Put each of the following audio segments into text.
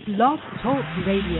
Blog Talk Radio.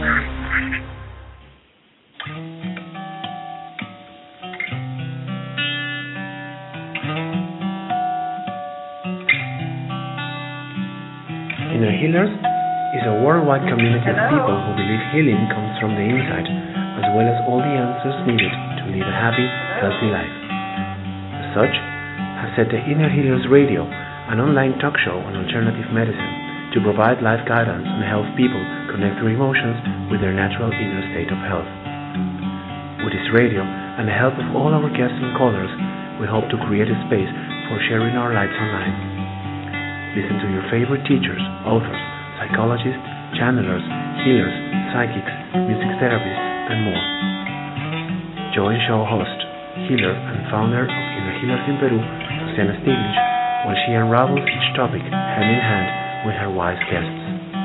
Inner Healers is a worldwide community of people who believe healing comes from the inside, as well as all the answers needed to live a happy, healthy life. As such, has set the Inner Healers Radio, an online talk show on alternative medicine, to provide life guidance and help people connect their emotions with their natural inner state of health. With this radio and the help of all our guests and callers, we hope to create a space for sharing our lights online. Listen to your favorite teachers, authors, psychologists, channelers, healers, psychics, music therapists, and more. Join show host, healer, and founder of Inner Healers in Peru, Luciana Stiglitz, while she unravels each topic hand in hand with her wise guests.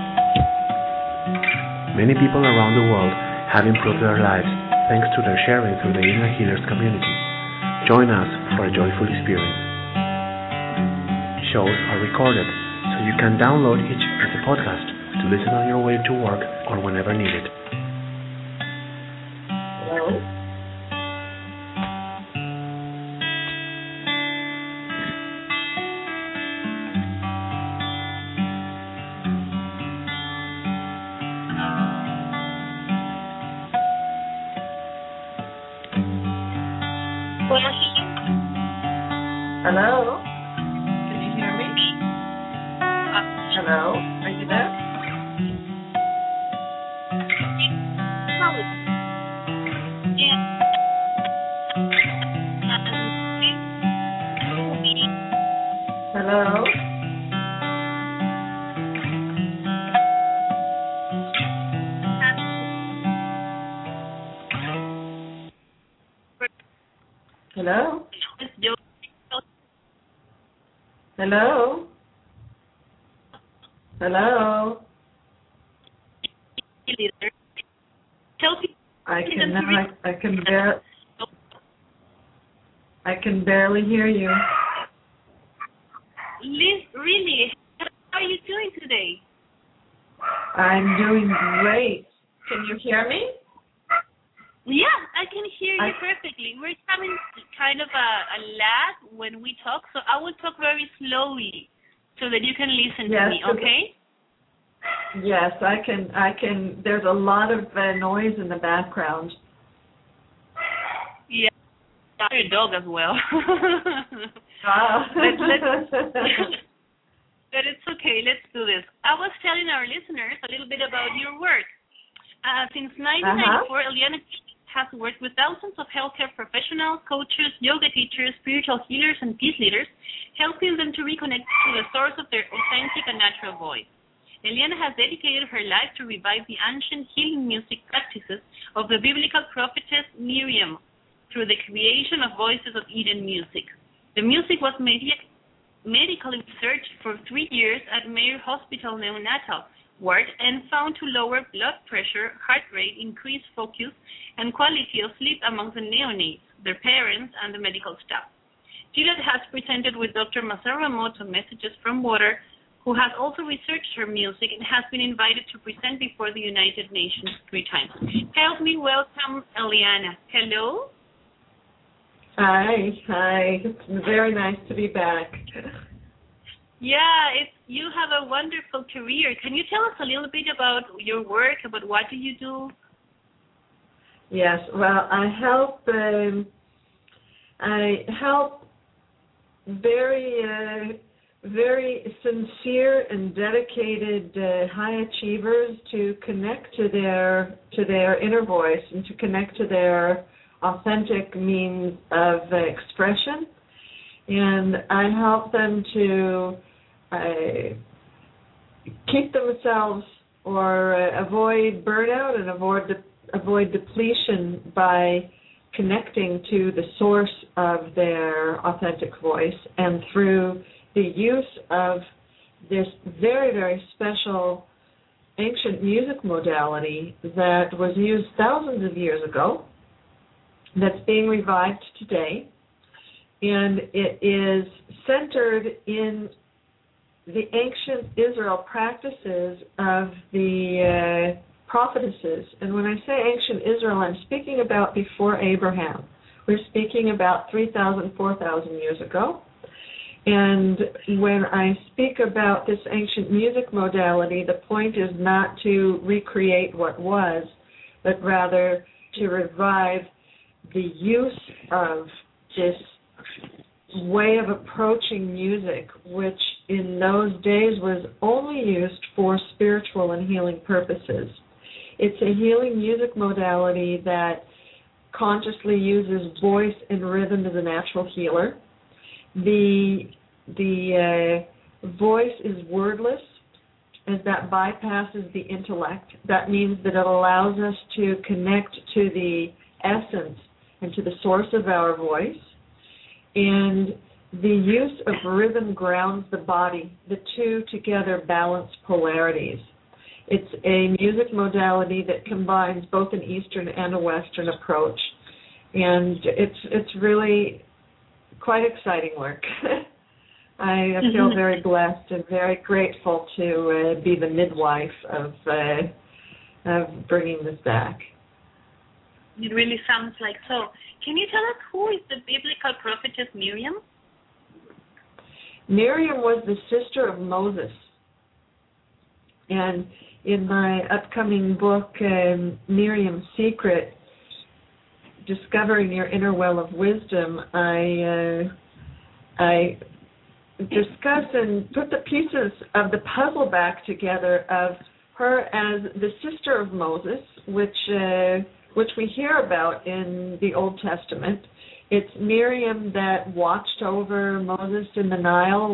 Many people around the world have improved their lives thanks to their sharing through the Inner Healers community. Join us for a joyful experience. Shows are recorded, so you can download each as a podcast to listen on your way to work or whenever needed. Hello? Hello? Hello, are you there? Hello? Hello? Hello? Hello? I can barely hear you. Liz, really? How are you doing today? I'm doing great. Can you hear me? Yeah, I can hear you perfectly. We're having kind of a lag when we talk, so I will talk very slowly so that you can listen to me, okay? Yes, I can. There's a lot of noise in the background. Yeah, your dog as well. But it's okay. Let's do this. I was telling our listeners a little bit about your work. Since 1994, Eliana has worked with thousands of healthcare professionals, coaches, yoga teachers, spiritual healers, and peace leaders, helping them to reconnect to the source of their authentic and natural voice. Eliana has dedicated her life to revive the ancient healing music practices of the biblical prophetess Miriam through the creation of Voices of Eden music. The music was medically researched for 3 years at Mayo Hospital neonatal ward and found to lower blood pressure, heart rate, increase focus, and quality of sleep among the neonates, their parents, and the medical staff. Gillette has presented with Dr. Masaru Emoto Messages from Water, who has also researched her music and has been invited to present before the United Nations 3 times. Help me welcome Eliana. Hello? Hi. It's very nice to be back. Yeah, you have a wonderful career. Can you tell us a little bit about your work, about what do you do? Yes, well, I help very sincere and dedicated high achievers to connect to their inner voice and to connect to their authentic means of expression. And I help them to keep themselves or avoid burnout and avoid depletion by connecting to the source of their authentic voice, and through the use of this very, very special ancient music modality that was used thousands of years ago, that's being revived today, and it is centered in the ancient Israel practices of the prophetesses. And when I say ancient Israel, I'm speaking about before Abraham. We're speaking about 3,000, 4,000 years ago. And when I speak about this ancient music modality, the point is not to recreate what was, but rather to revive the use of this way of approaching music, which in those days was only used for spiritual and healing purposes. It's a healing music modality that consciously uses voice and rhythm as a natural healer. The voice is wordless, as that bypasses the intellect. That means that it allows us to connect to the essence and to the source of our voice. And the use of rhythm grounds the body. The two together balance polarities. It's a music modality that combines both an Eastern and a Western approach. And it's really quite exciting work. I feel very blessed and very grateful to be the midwife of bringing this back. It really sounds like so. Can you tell us who is the biblical prophetess Miriam? Miriam was the sister of Moses. And in my upcoming book, Miriam's Secret, Discovering Your Inner Well of Wisdom, I discuss and put the pieces of the puzzle back together of her as the sister of Moses, which we hear about in the Old Testament. It's Miriam that watched over Moses in the Nile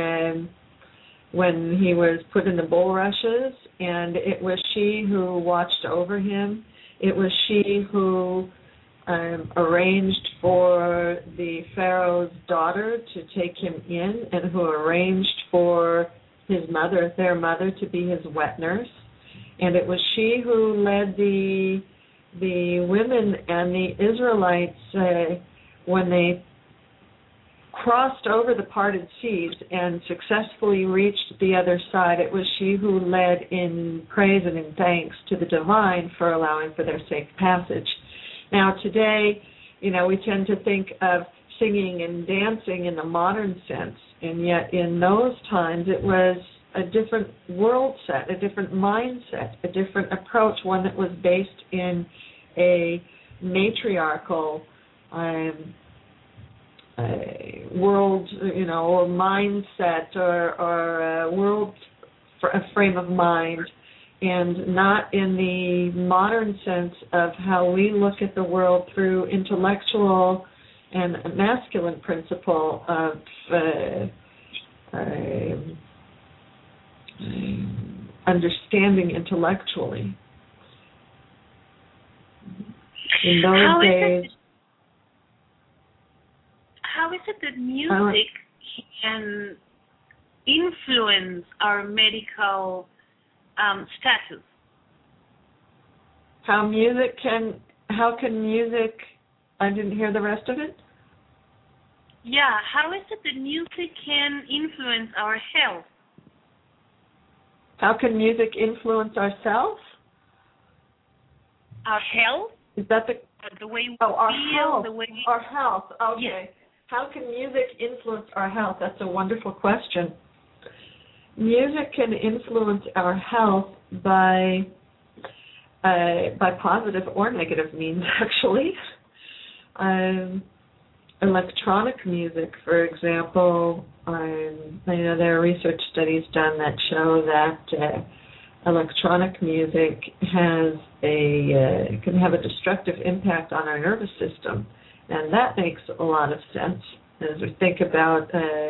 when he was put in the bulrushes, and it was she who watched over him. It was she who arranged for the Pharaoh's daughter to take him in, and who arranged for their mother, to be his wet nurse. And it was she who led the women and the Israelites when they crossed over the parted seas and successfully reached the other side. It was she who led in praise and in thanks to the divine for allowing for their safe passage. Now today, we tend to think of singing and dancing in the modern sense, and yet in those times it was a different world set, a different mindset, a different approach, one that was based in a matriarchal world, or mindset, or world, a frame of mind, and not in the modern sense of how we look at the world through intellectual and masculine principle of understanding intellectually. In those days, how is it that music can influence our medical status? How can music, I didn't hear the rest of it? Yeah, how is it that music can influence our health? How can music influence ourselves? Our health? Is that the way we our feel? Health. The way our health, okay. Yes. How can music influence our health? That's a wonderful question. Music can influence our health by positive or negative means, actually. Electronic music, for example, there are research studies done that show that electronic music can have a destructive impact on our nervous system, and that makes a lot of sense as we think about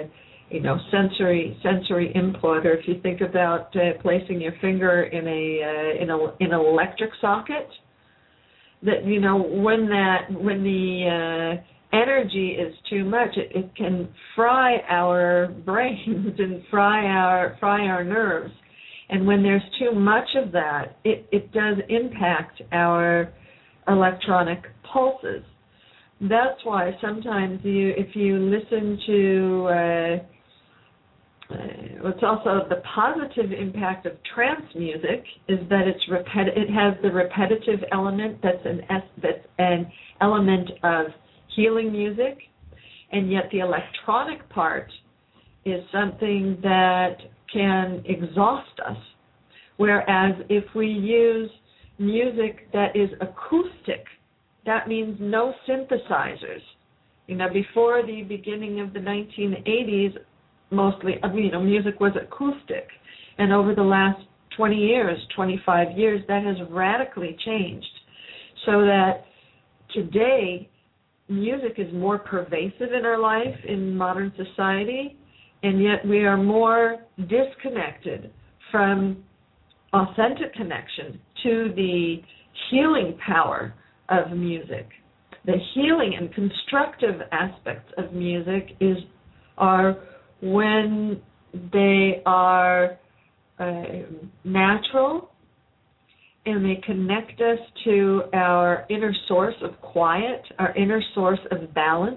sensory input, or if you think about placing your finger in an electric socket, that when the energy is too much, it can fry our brains and fry our nerves. And when there's too much of that, it does impact our electronic pulses. That's why sometimes if you listen to what's also the positive impact of trance music is that it has the repetitive element that's an element of healing music, and yet the electronic part is something that can exhaust us. Whereas if we use music that is acoustic, that means no synthesizers. Before the beginning of the 1980s, mostly, music was acoustic. And over the last 20 years, 25 years, that has radically changed. So that today, music is more pervasive in our life, in modern society, and yet we are more disconnected from authentic connection to the healing power of music. The healing and constructive aspects of music are when they are natural and they connect us to our inner source of quiet, our inner source of balance,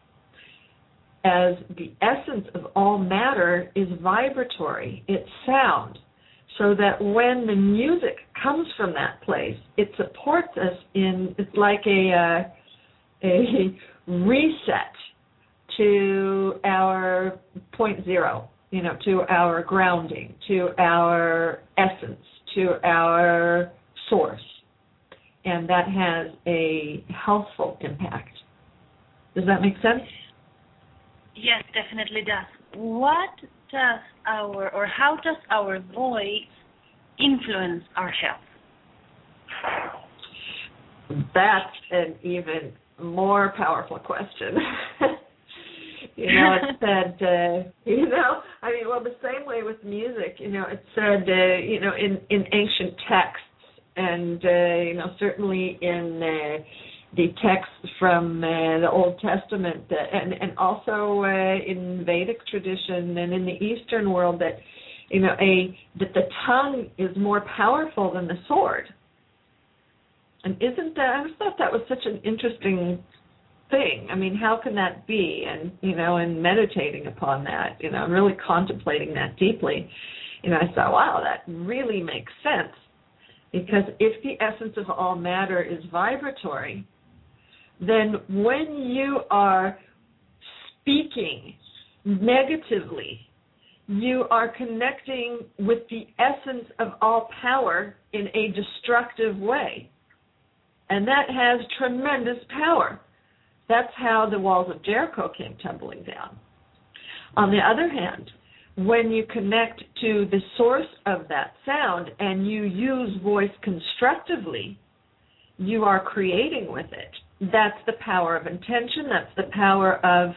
as the essence of all matter is vibratory, it's sound, so that when the music comes from that place, it supports us it's like a reset to our point zero, to our grounding, to our essence, to our source. And that has a healthful impact. Does that make sense? Yes, definitely does. How does our voice influence our health? That's an even more powerful question. It said, the same way with music, it said, in ancient texts and, certainly in the texts from the Old Testament and also in Vedic tradition and in the Eastern world that, that the tongue is more powerful than the sword. And I just thought that was such an interesting thing. I mean, how can that be? And, and meditating upon that, really contemplating that deeply, I thought, wow, that really makes sense. Because if the essence of all matter is vibratory, then when you are speaking negatively, you are connecting with the essence of all power in a destructive way. And that has tremendous power. That's how the walls of Jericho came tumbling down. On the other hand, when you connect to the source of that sound and you use voice constructively, you are creating with it. That's the power of intention. That's the power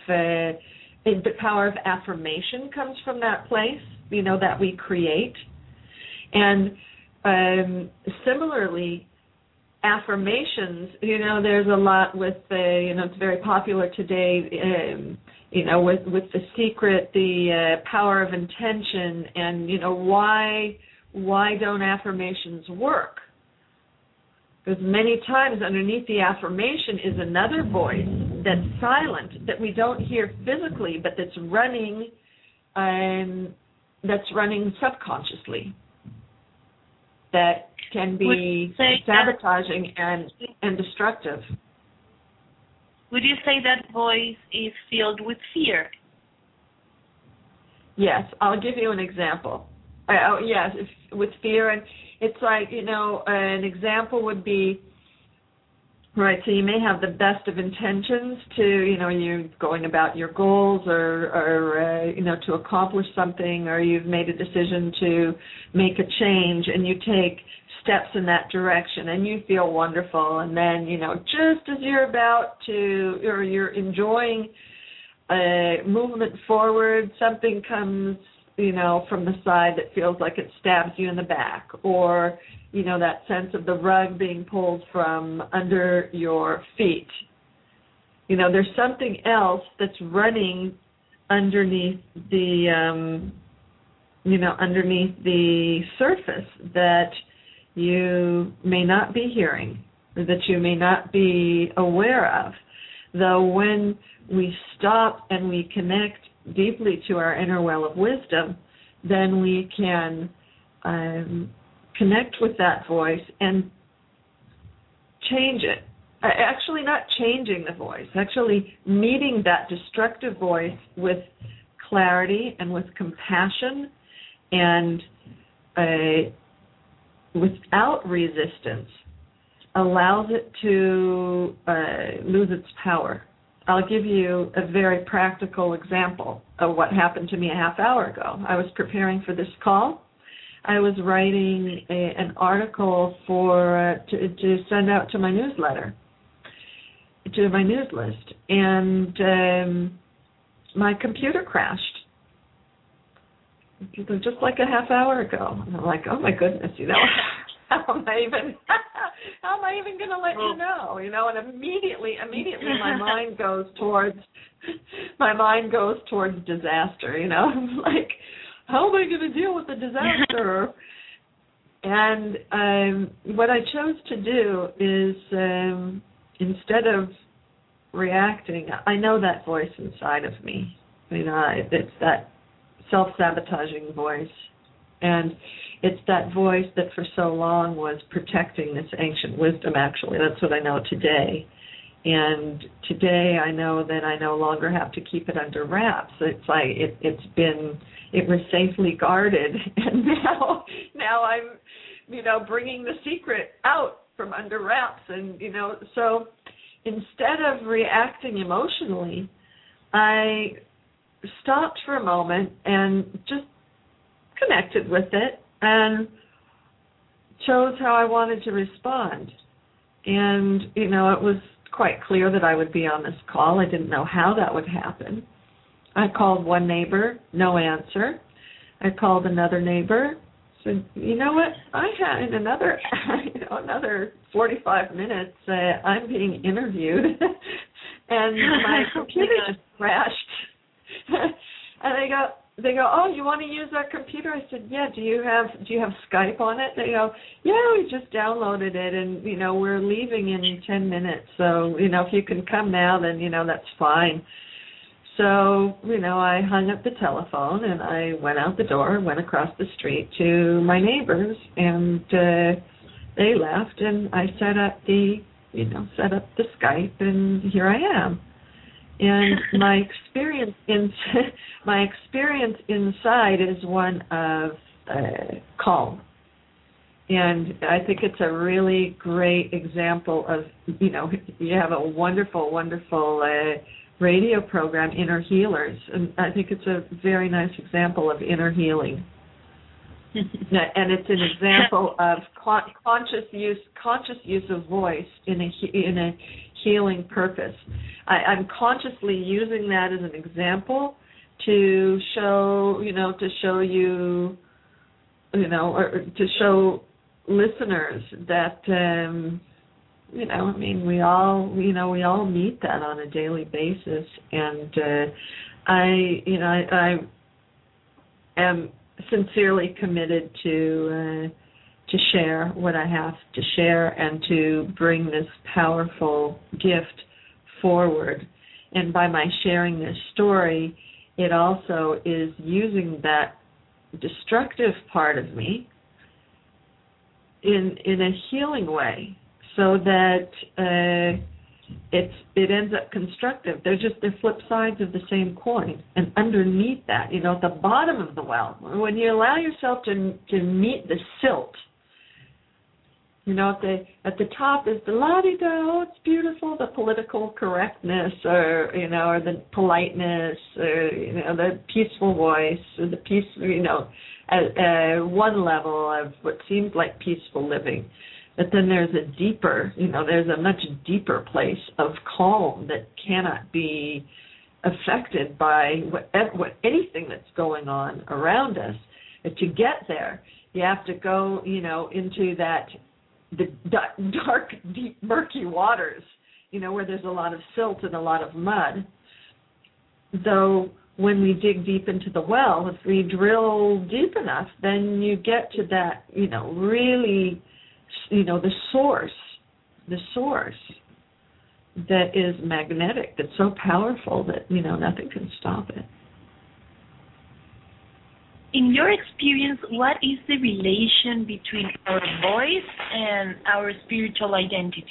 of affirmation comes from that place, that we create. And similarly, affirmations, there's a lot with, it's very popular today, with The Secret, the power of intention, and, why don't affirmations work? Because many times underneath the affirmation is another voice that's silent, that we don't hear physically, but that's running subconsciously. That can be sabotaging and destructive. Would you say that voice is filled with fear? Yes, I'll give you an example. Yes, with fear, and it's like, an example would be, right, so you may have the best of intentions to, you're going about your goals or to accomplish something, or you've made a decision to make a change, and you take steps in that direction, and you feel wonderful, and then, just as you're about to, or you're enjoying movement forward, something comes, from the side that feels like it stabs you in the back, or, that sense of the rug being pulled from under your feet. There's something else that's running underneath the, underneath the surface that you may not be hearing, or that you may not be aware of. Though when we stop and we connect deeply to our inner well of wisdom, then we can connect with that voice and change it. Actually, not changing the voice, actually meeting that destructive voice with clarity and with compassion and without resistance allows it to lose its power. I'll give you a very practical example of what happened to me a half hour ago. I was preparing for this call. I was writing an article to send out to my newsletter, to my news list, and my computer crashed just like a half hour ago. And I'm like, oh my goodness, how am I even going to let you know? And immediately my mind goes towards disaster. I'm like, how am I going to deal with the disaster? And what I chose to do is instead of reacting, I know that voice inside of me. It's that self-sabotaging voice. And it's that voice that for so long was protecting this ancient wisdom, actually. That's what I know today. And today I know that I no longer have to keep it under wraps. It's like it was safely guarded, and now I'm, bringing the secret out from under wraps. And, so instead of reacting emotionally, I stopped for a moment and just connected with it and chose how I wanted to respond. And, it was quite clear that I would be on this call. I didn't know how that would happen. I called one neighbor, no answer. I called another neighbor, said, you know what, I had in another 45 minutes, I'm being interviewed, and my computer just crashed. And they go, oh, you want to use our computer? I said, yeah. Do you have Skype on it? They go, yeah, we just downloaded it, and we're leaving in 10 minutes. So if you can come now, then that's fine. So I hung up the telephone and I went out the door, went across the street to my neighbors, and they left, and I set up the Skype, and here I am. And my experience inside is one of calm. And I think it's a really great example of, you have a wonderful, wonderful radio program, Inner Healers. And I think it's a very nice example of inner healing. And it's an example of conscious use of voice in a healing purpose. I'm consciously using that as an example to show you, or to show listeners that, we all meet that on a daily basis. And I am sincerely committed to share what I have to share and to bring this powerful gift forward. And by my sharing this story, it also is using that destructive part of me in a healing way, so that it ends up constructive. They're flip sides of the same coin. And underneath that, at the bottom of the well, when you allow yourself to meet the silt, at the top is the la-di-da, oh, it's beautiful, the political correctness, or the politeness, or, the peaceful voice, or the peace, at one level of what seems like peaceful living. But then there's there's a much deeper place of calm that cannot be affected by anything that's going on around us. And to get there, you have to go, into the dark, deep, murky waters, where there's a lot of silt and a lot of mud. Though when we dig deep into the well, if we drill deep enough, then you get to that, really, the source that is magnetic, that's so powerful that, nothing can stop it. in your experience, what is the relation between our voice and our spiritual identity?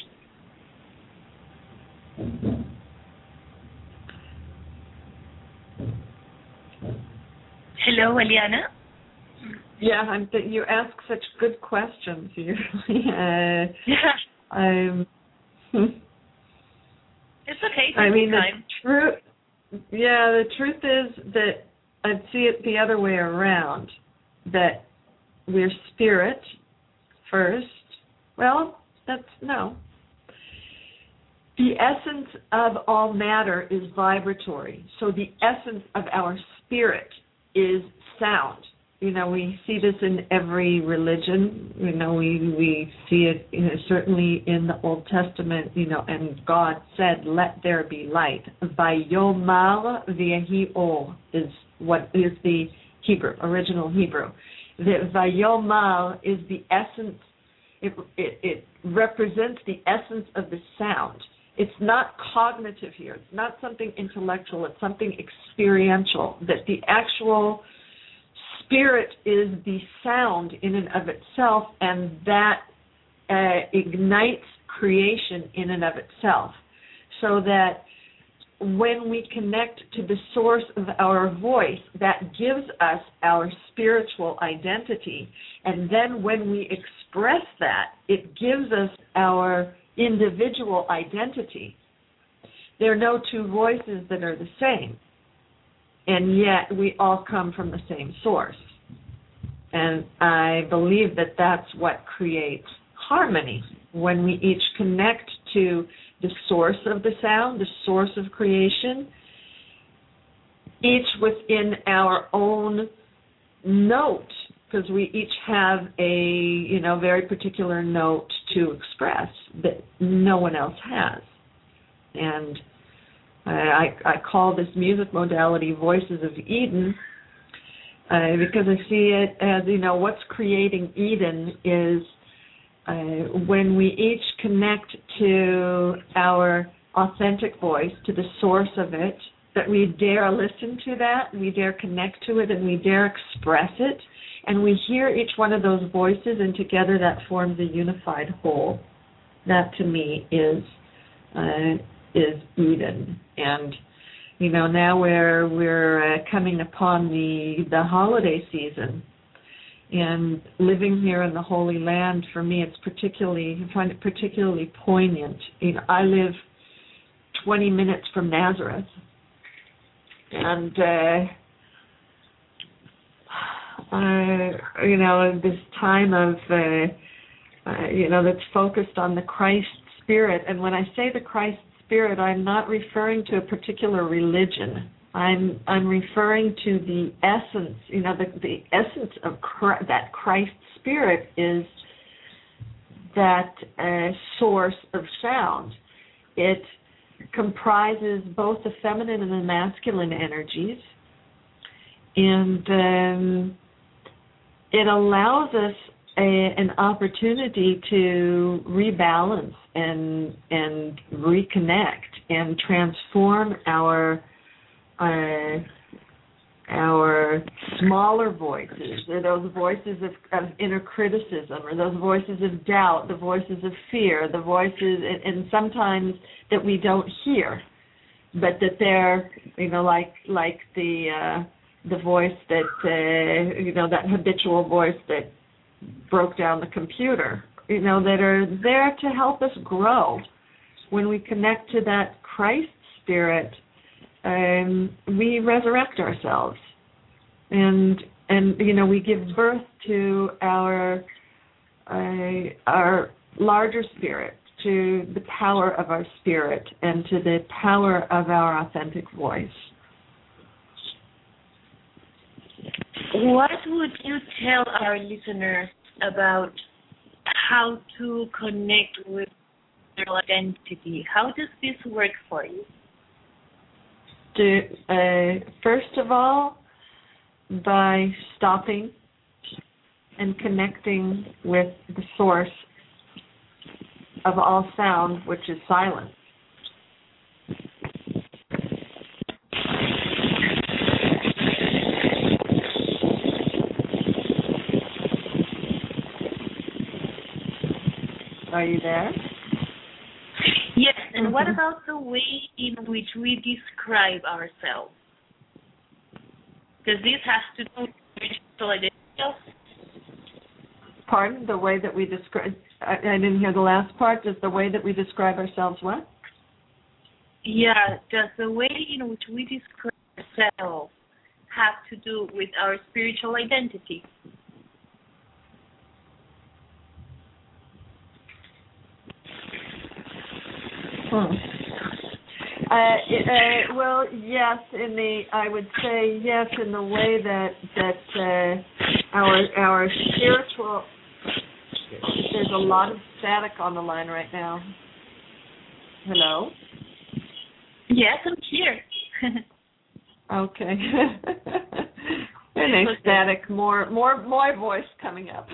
Hello, Eliana? Yeah, you ask such good questions usually. It's okay. I mean, the truth is that I'd see it the other way around, that we're spirit first. Well, no. The essence of all matter is vibratory. So the essence of our spirit is sound. We see this in every religion. We see it certainly in the Old Testament, and God said, let there be light. Vayomar v'yehi or is what is the original Hebrew. The Vayomar is the essence, it represents the essence of the sound. It's not cognitive here. It's not something intellectual. It's something experiential, that the actual spirit is the sound in and of itself, and that ignites creation in and of itself. So that when we connect to the source of our voice, that gives us our spiritual identity. And then when we express that, it gives us our individual identity. There are no two voices that are the same. And yet we all come from the same source. And I believe that that's what creates harmony, when we each connect to the source of the sound, the source of creation, each within our own note, because we each have a very particular note to express that no one else has. And I call this music modality Voices of Eden, because I see it as, what's creating Eden is when we each connect to our authentic voice, to the source of it, that we dare listen to that, we dare connect to it, and we dare express it, and we hear each one of those voices, and together that forms a unified whole. That to me is Eden. And now we're coming upon the holiday season, and living here in the Holy Land, for me, I find it particularly poignant. I live 20 minutes from Nazareth, and this time of that's focused on the Christ Spirit. And when I say the Christ Spirit, I'm not referring to a particular religion. I'm referring to the essence. The essence of that Christ Spirit is that source of sound. It comprises both the feminine and the masculine energies, and it allows us an opportunity to rebalance and reconnect and transform our smaller voices, or those voices of inner criticism, or those voices of doubt, the voices of fear, the voices, and sometimes that we don't hear, but that they're, like the voice that, that habitual voice that broke down the computer, that are there to help us grow. When we connect to that Christ Spirit, we resurrect ourselves, and we give birth to our larger spirit, to the power of our spirit, and to the power of our authentic voice. What would you tell our listeners about how to connect with their identity? How does this work for you? First of all, by stopping and connecting with the source of all sound, which is silence. Are you there? Yes, and what about the way in which we describe ourselves? Because this has to do with spiritual identity. Pardon? The way that we describe... I didn't hear the last part. Does the way that we describe ourselves what? Yeah, does the way in which we describe ourselves have to do with our spiritual identity? Well, yes. I would say yes in the way that our spiritual. There's a lot of static on the line right now. Hello. Yes, I'm here. Okay. There's static. More my voice coming up.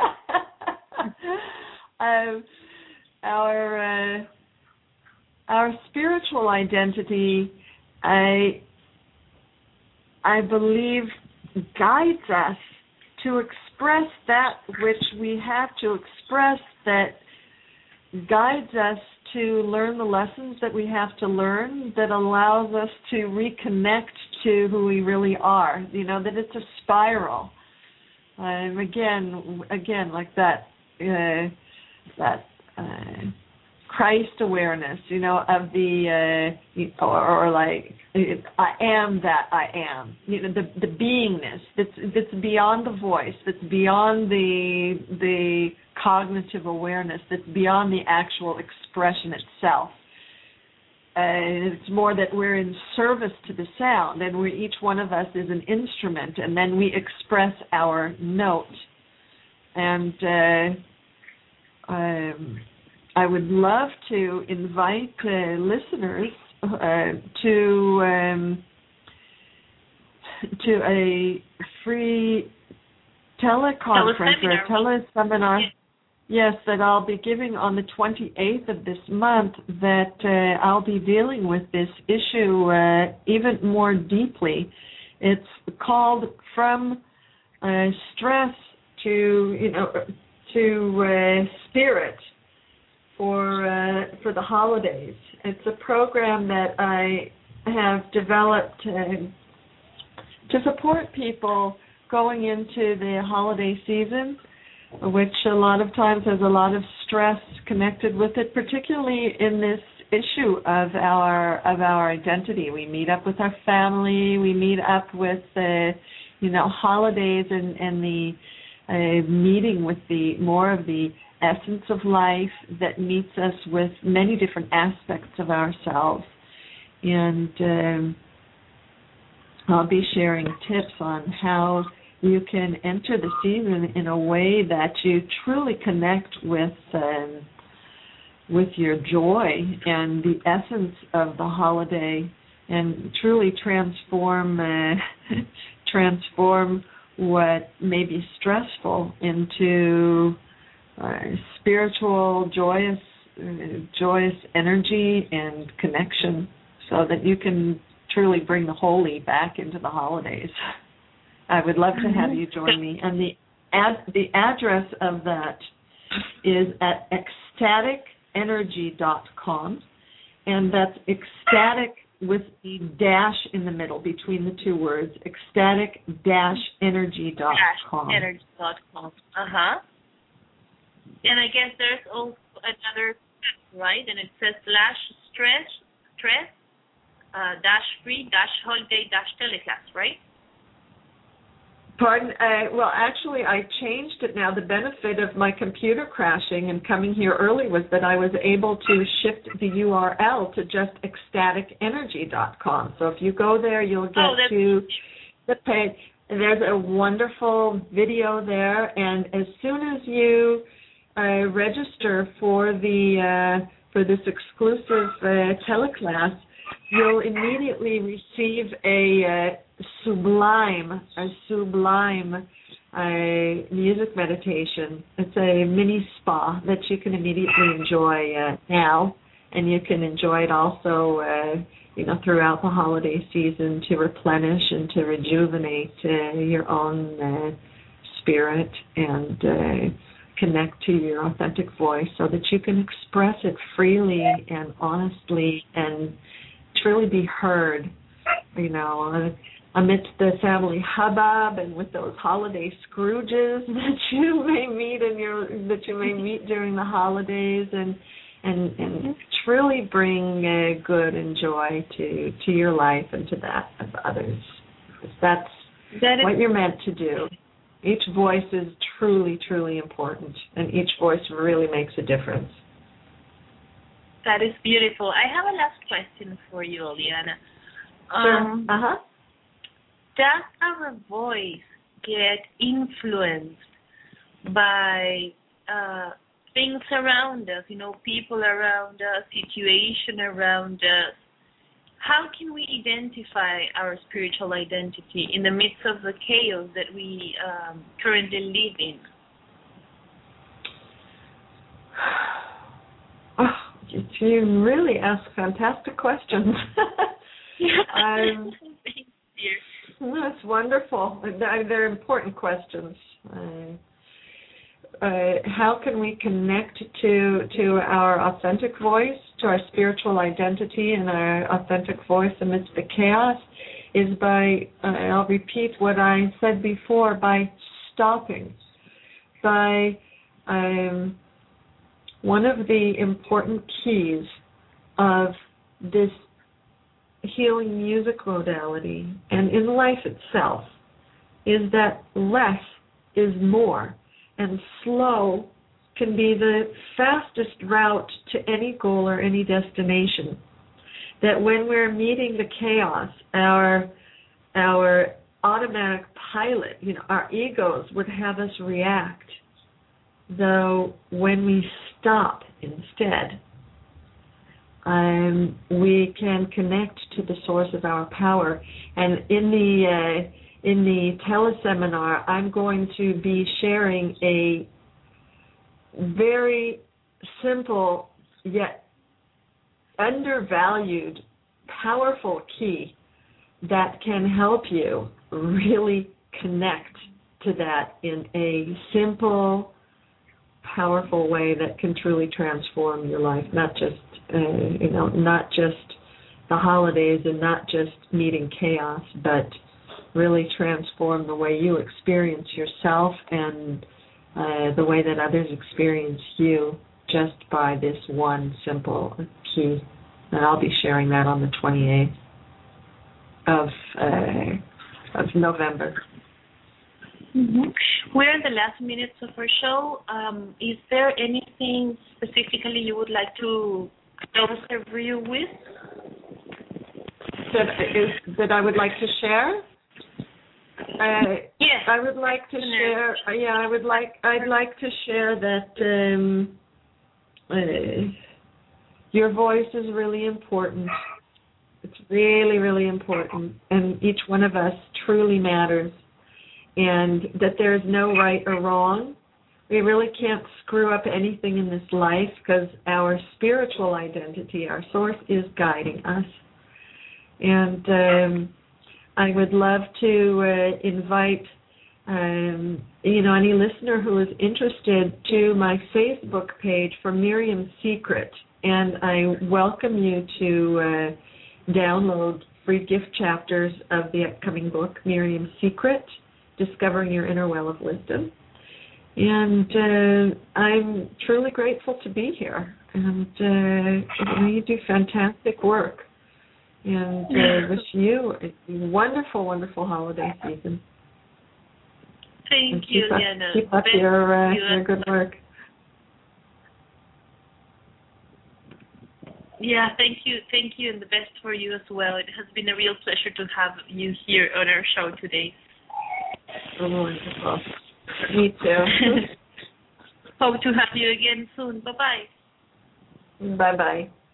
Our spiritual identity, I believe, guides us to express that which we have to express, that guides us to learn the lessons that we have to learn, that allows us to reconnect to who we really are. You know, that it's a spiral. Again, like that Christ awareness, you know, of the or like I am that I am, you know, the beingness that's beyond the voice, that's beyond the cognitive awareness, that's beyond the actual expression itself. It's more that we're in service to the sound, and each one of us is an instrument, and then we express our note. And I would love to invite listeners to a free teleconference or a teleseminar. Yes, that I'll be giving on the 28th of this month, that I'll be dealing with this issue even more deeply. It's called From Stress to Spirit for the holidays. It's a program that I have developed to support people going into the holiday season, which a lot of times has a lot of stress connected with it, particularly in this issue of our identity. We meet up with our family, we meet up with holidays and the meeting with the more of the essence of life that meets us with many different aspects of ourselves. And I'll be sharing tips on how you can enter the season in a way that you truly connect with your joy and the essence of the holiday, and truly transform what may be stressful into spiritual, joyous energy and connection, so that you can truly bring the holy back into the holidays. I would love to have you join me. And the address of that is at ecstaticenergy.com, and that's ecstatic with the dash in the middle between the two words, ecstatic-energy.com. Energy.com. Uh-huh. And I guess there's also another, right? And it says /stress-free-holiday-teleclass, right? Pardon? Well, actually, I changed it now. The benefit of my computer crashing and coming here early was that I was able to shift the URL to just ecstaticenergy.com. So if you go there, you'll get to the page. There's a wonderful video there, and as soon as you register for this exclusive teleclass, you'll immediately receive a sublime music meditation. It's a mini spa that you can immediately enjoy now, and you can enjoy it also throughout the holiday season to replenish and to rejuvenate your own spirit and connect to your authentic voice so that you can express it freely and honestly and truly be heard, amidst the family hubbub and with those holiday Scrooges that you may meet during the holidays, and truly bring good and joy to your life and to that of others. That's what you're meant to do. Each voice is truly, truly important, and each voice really makes a difference. That is beautiful. I have a last question for you, Oliana. Sure. Does our voice get influenced by things around us, people around us, situation around us? How can we identify our spiritual identity in the midst of the chaos that we currently live in? You really ask fantastic questions. That's wonderful. They're important questions. How can we connect to our authentic voice, to our spiritual identity and our authentic voice amidst the chaos? Is by, I'll repeat what I said before, by stopping. By one of the important keys of this healing music modality and in life itself is that less is more, and slow can be the fastest route to any goal or any destination. That when we're meeting the chaos, our automatic pilot, our egos would have us react. Though when we stop instead, we can connect to the source of our power. And in the teleseminar, I'm going to be sharing a very simple yet undervalued, powerful key that can help you really connect to that in a simple, powerful way that can truly transform your life, not just the holidays and not just meeting chaos, but really transform the way you experience yourself and the way that others experience you just by this one simple key. And I'll be sharing that on the 28th of November. Mm-hmm. We're in the last minutes of our show. Is there anything specifically you would like to close the review with? That I would like to share? Yes. I would like to share. I'd like to share that your voice is really important. It's really, really important, and each one of us truly matters. And that there is no right or wrong. We really can't screw up anything in this life because our spiritual identity, our source, is guiding us. And I would love to invite any listener who is interested to my Facebook page for Miriam's Secret. And I welcome you to download free gift chapters of the upcoming book, Miriam's Secret, Discovering Your Inner Well of Wisdom. And I'm truly grateful to be here. And you do fantastic work. And wish you a wonderful, wonderful holiday season. Thank you, Diana. Keep up your good work. Yeah, thank you, and the best for you as well. It has been a real pleasure to have you here on our show today. Wonderful. Me too. Hope to have you again soon. Bye-bye. Bye-bye.